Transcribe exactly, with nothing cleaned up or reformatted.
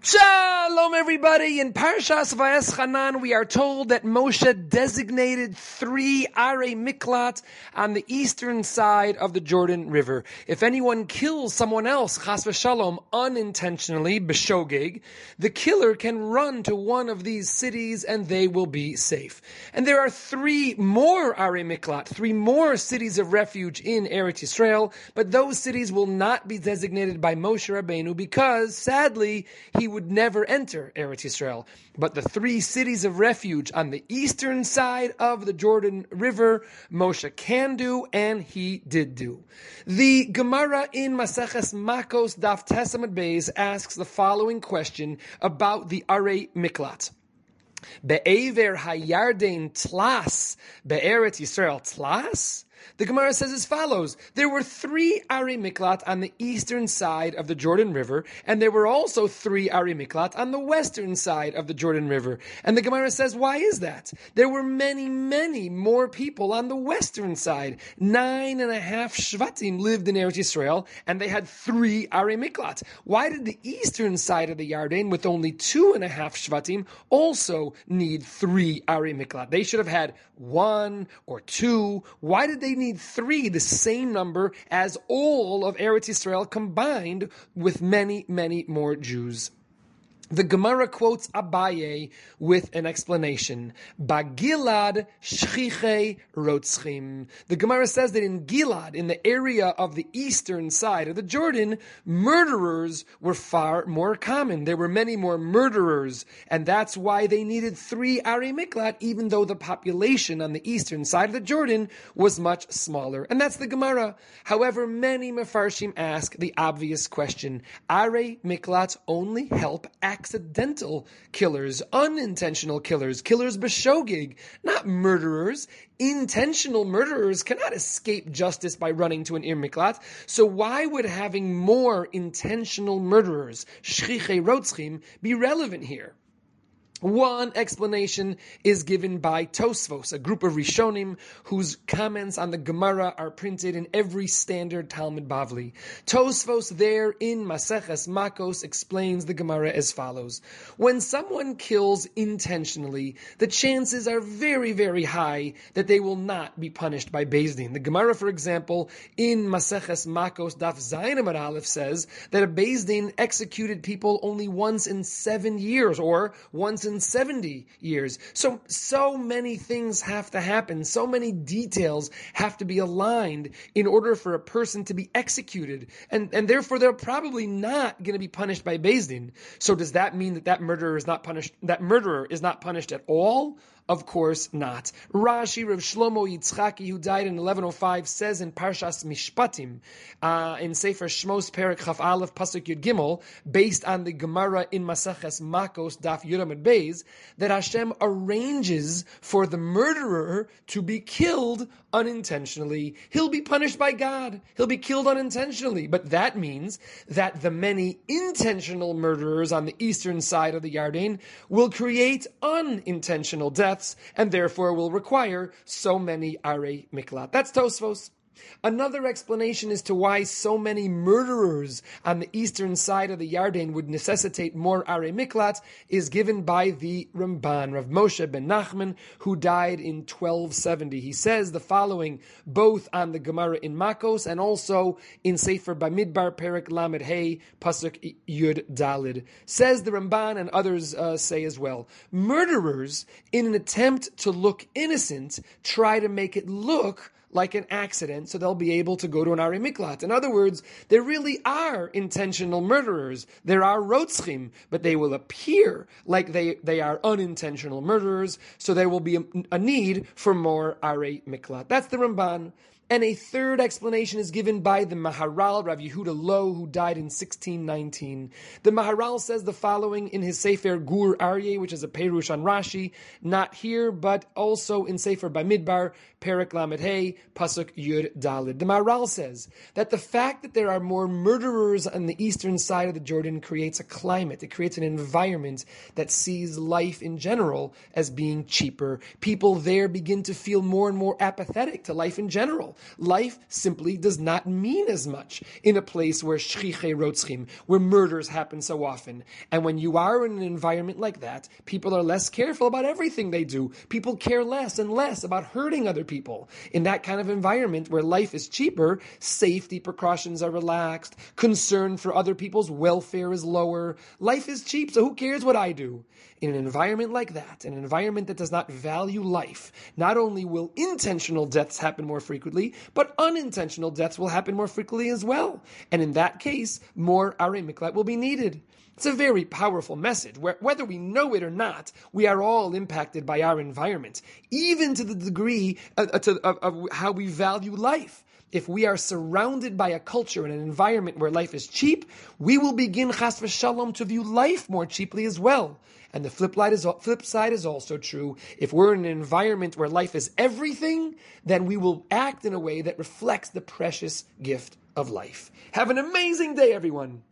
Shalom, everybody. In Parshas Vayeschanan, we are told that Moshe designated three Are Miklat on the eastern side of the Jordan River. If anyone kills someone else, chas v'shalom, unintentionally, b'shogeg, the killer can run to one of these cities and they will be safe. And there are three more Are Miklat, three more cities of refuge in Eretz Yisrael, but those cities will not be designated by Moshe Rabbeinu because, sadly, he would never enter Eretz Yisrael. But the three cities of refuge on the eastern side of the Jordan River, Moshe can do, and he did do. The Gemara in Maseches Makos Daf Tes Amud Beis asks the following question about the Are Miklat. Be'ever hayarden tlas be'eretz Yisrael tlas? The Gemara says as follows: there were three Are Miklat on the eastern side of the Jordan River, and there were also three Are Miklat on the western side of the Jordan River. And the Gemara says, why is that? There were many, many more people on the western side. Nine and a half Shvatim lived in Eretz Yisrael, and they had three Are Miklat. Why did the eastern side of the Yarden, with only two and a half Shvatim, also need three Are Miklat? They should have had one or two. Why did they need three, the same number as all of Eretz Yisrael combined with many, many more Jews? The Gemara quotes Abaye with an explanation. Bagilad shchiche rotzchim. The Gemara says that in Gilad, in the area of the eastern side of the Jordan, murderers were far more common. There were many more murderers, and that's why they needed three Are Miklat, even though the population on the eastern side of the Jordan was much smaller. And that's the Gemara. However, many Mefarshim ask the obvious question: Are Miklat only help accidental killers, unintentional killers, killers b'shogeg, not murderers. Intentional murderers cannot escape justice by running to an Ir Miklat. So why would having more intentional murderers, shchiche rotzchim, be relevant here? One explanation is given by Tosfos, a group of Rishonim whose comments on the Gemara are printed in every standard Talmud Bavli. Tosfos there in Maseches Makos explains the Gemara as follows: when someone kills intentionally, the chances are very, very high that they will not be punished by Beis Din. The Gemara, for example, in Maseches Makos Daf Zayin Amud Aleph says that a Beis Din executed people only once in seven years, or once in seventy years. So, so many things have to happen. So many details have to be aligned in order for a person to be executed. And, and therefore, they're probably not going to be punished by Beis Din. So does that mean that that murderer is not punished, that murderer is not punished at all? Of course not. Rashi, Rav Shlomo Yitzchaki, who died in eleven oh five, says in Parshas Mishpatim, uh, in Sefer Shmos Perek Chaf Aleph Pasuk Yud Gimel, based on the Gemara in Maseches Makos Daf Yud Amud Beis, that Hashem arranges for the murderer to be killed unintentionally. He'll be punished by God. He'll be killed unintentionally. But that means that the many intentional murderers on the eastern side of the Yarden will create unintentional deaths, and therefore will require so many Are Miklat. That's Tosfos. Another explanation as to why so many murderers on the eastern side of the Yarden would necessitate more Are Miklat is given by the Ramban, Rav Moshe ben Nachman, who died in twelve seventy. He says the following, both on the Gemara in Makos and also in Sefer Bamidbar Perek Lamed Hey Pasuk Yud Dalid. Says the Ramban, and others uh, say as well, murderers, in an attempt to look innocent, try to make it look like an accident, so they'll be able to go to an Are Miklat. In other words, there really are intentional murderers. There are rotzchim, but they will appear like they, they are unintentional murderers, so there will be a, a need for more Are Miklat. That's the Ramban. And a third explanation is given by the Maharal, Rav Yehuda Loh, who died in sixteen nineteen. The Maharal says the following in his Sefer Gur Aryeh, which is a Perush on Rashi, not here, but also in Sefer Bamidbar, Perek Lamed Hey, Pasuk Yud Dalid. The Maharal says that the fact that there are more murderers on the eastern side of the Jordan creates a climate, it creates an environment that sees life in general as being cheaper. People there begin to feel more and more apathetic to life in general. Life simply does not mean as much in a place where shchiche rotzchim, where murders happen so often. And when you are in an environment like that, people are less careful about everything they do. People care less and less about hurting other people. In that kind of environment where life is cheaper, safety precautions are relaxed, concern for other people's welfare is lower. Life is cheap, so who cares what I do? In an environment like that, an environment that does not value life, not only will intentional deaths happen more frequently, but unintentional deaths will happen more frequently as well. And in that case, more Arei Miklat will be needed. It's a very powerful message, where whether we know it or not, we are all impacted by our environment, even to the degree of, of, of how we value life. If we are surrounded by a culture and an environment where life is cheap, we will begin chas v'shalom to view life more cheaply as well. And the flip side, is, flip side is also true. If we're in an environment where life is everything, then we will act in a way that reflects the precious gift of life. Have an amazing day, everyone.